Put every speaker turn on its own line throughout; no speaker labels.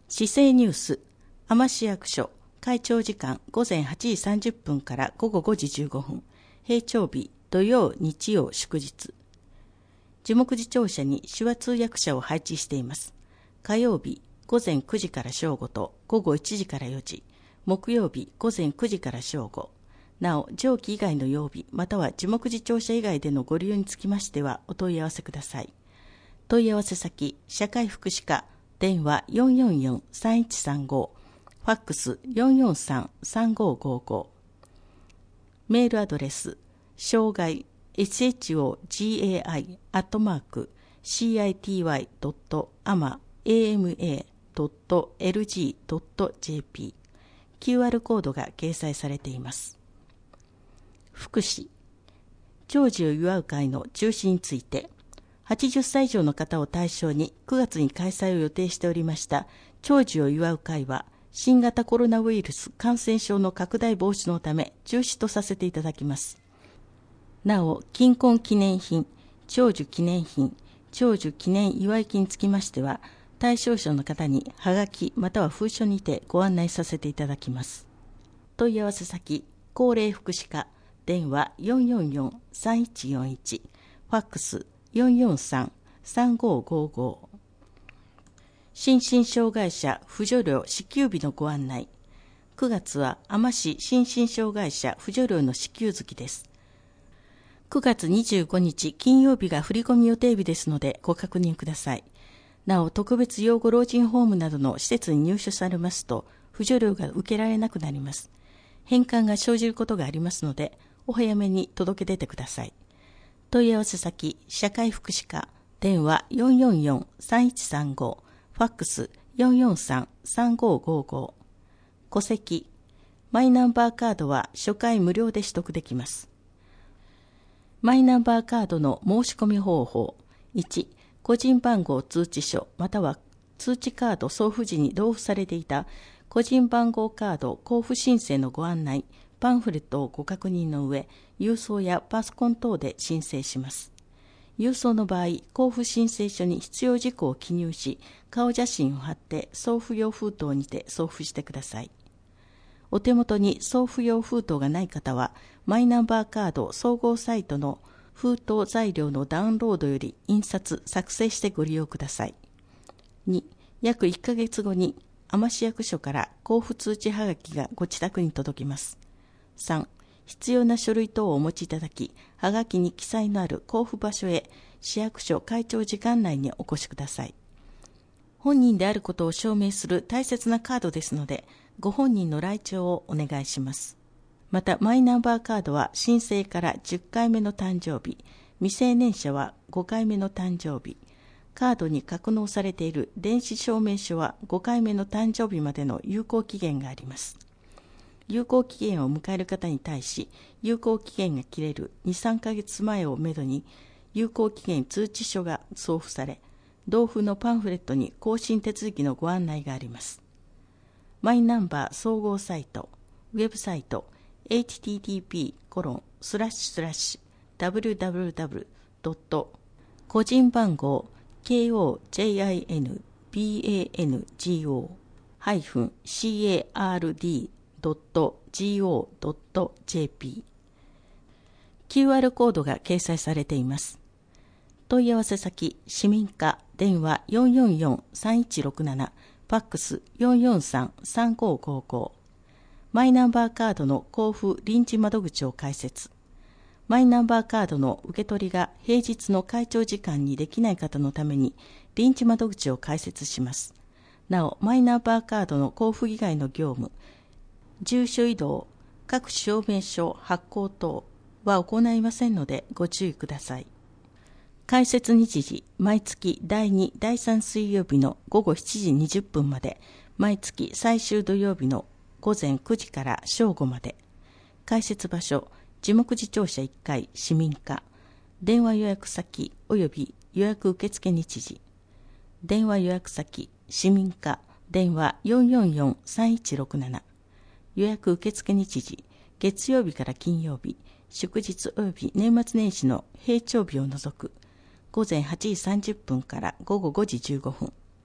市政ニュース、天市役所、会長時間午前8時30分から午後5時15分、平常日、土曜、日曜、祝日。樹木寺庁舎に手話通訳者を配置しています。火曜日、午前9時から正午と午後1時から4時、木曜日、午前9時から正午。なお、上記以外の曜日、または樹木寺庁舎以外でのご利用につきましては、お問い合わせください。問い合わせ先、社会福祉課、電話 444-3135、ファックス 443-3555。メールアドレス、障害、shogai.city.ama.lg.jp。 QR コードが掲載されています。福祉、長寿を祝う会の中止について、80歳以上の方を対象に9月に開催を予定しておりました長寿を祝う会は、新型コロナウイルス感染症の拡大防止のため中止とさせていただきます。なお、金婚記念品、長寿記念品、長寿記念祝い金につきましては、対象者の方にはがきまたは封書にてご案内させていただきます。問い合わせ先、高齢福祉課、電話 444-3141、ファックス 443-3555。 心身障害者扶助料支給日のご案内。9月は天市心身障害者扶助料の支給月です。9月25日金曜日が振込予定日ですのでご確認ください。なお、特別養護老人ホームなどの施設に入所されますと、扶助料が受けられなくなります。返還が生じることがありますので、お早めに届け出てください。問い合わせ先、社会福祉課、電話 444-3135、ファックス 443-3555。戸籍、マイナンバーカードは初回無料で取得できます。マイナンバーカードの申し込み方法。1、個人番号通知書または通知カード送付時に同付されていた個人番号カード交付申請のご案内、パンフレットをご確認の上、郵送やパソコン等で申請します。郵送の場合、交付申請書に必要事項を記入し、顔写真を貼って送付用封筒にて送付してください。お手元に送付用封筒がない方は、マイナンバーカード総合サイトの封筒材料のダウンロードより印刷・作成してご利用ください。2、約1ヶ月後に天市役所から交付通知はがきがご自宅に届きます。3、必要な書類等をお持ちいただき、はがきに記載のある交付場所へ市役所会長時間内にお越しください。本人であることを証明する大切なカードですので、ご本人の来庁をお願いします。また、マイナンバーカードは申請から10回目の誕生日、未成年者は5回目の誕生日、カードに格納されている電子証明書は5回目の誕生日までの有効期限があります。有効期限を迎える方に対し、有効期限が切れる2、3ヶ月前をめどに、有効期限通知書が送付され、同封のパンフレットに更新手続きのご案内があります。マイナンバー総合サイト、ウェブサイト、http://www. 個人番号 KOJINBANGO-CARD.go.jp。 QR コードが掲載されています。問い合わせ先、市民課、電話 444-3167、ファックス 443-3555。マイナンバーカードの交付臨時窓口を開設。マイナンバーカードの受け取りが平日の会長時間にできない方のために臨時窓口を開設します。なお、マイナンバーカードの交付以外の業務、住所移動、各証明書発行等は行いませんのでご注意ください。開設日時、毎月第2、第3水曜日の午後7時20分まで、毎月最終土曜日の午前9時から正午まで。開設場所、樹木寺庁舎1階市民課。電話予約先及び予約受付日時。電話予約先、市民課、電話 444-3167。予約受付日時、月曜日から金曜日、祝日及び年末年始の平常日を除く、午前8時30分から午後5時15分。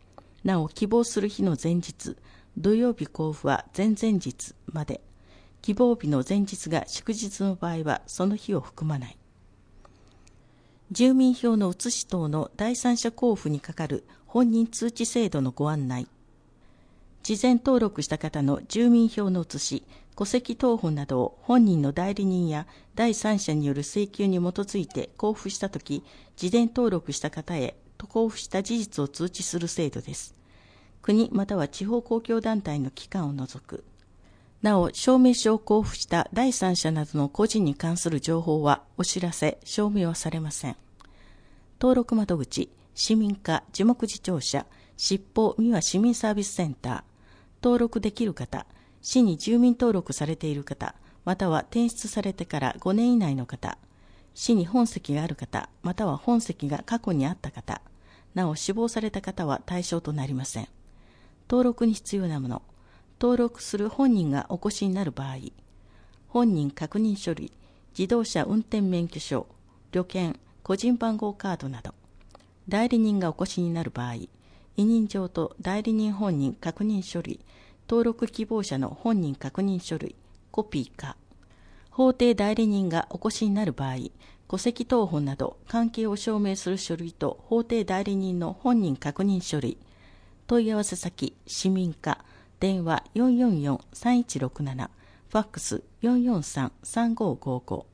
なお希望する日の前日、土曜日交付は前々日まで、希望日の前日が祝日の場合はその日を含まない。住民票の写し等の第三者交付にかかる本人通知制度のご案内。事前登録した方の住民票の写し、戸籍謄本などを本人の代理人や第三者による請求に基づいて交付したとき、事前登録した方へ交付した事実を通知する制度です。国または地方公共団体の機関を除く。なお、証明書を交付した第三者などの個人に関する情報はお知らせ、証明はされません。登録窓口、市民課、樹木事庁舎、執法三輪市民サービスセンター、登録できる方、市に住民登録されている方、または転出されてから5年以内の方、市に本籍がある方、または本籍が過去にあった方、なお死亡された方は対象となりません。登録に必要なもの、登録する本人がお越しになる場合、本人確認書類、自動車運転免許証、旅券、個人番号カードなど、代理人がお越しになる場合、委任状と代理人本人確認書類、登録希望者の本人確認書類、コピーか、法定代理人がお越しになる場合、戸籍謄本など関係を証明する書類と法定代理人の本人確認書類、問い合わせ先、市民課、電話444-3167、ファックス443-3555。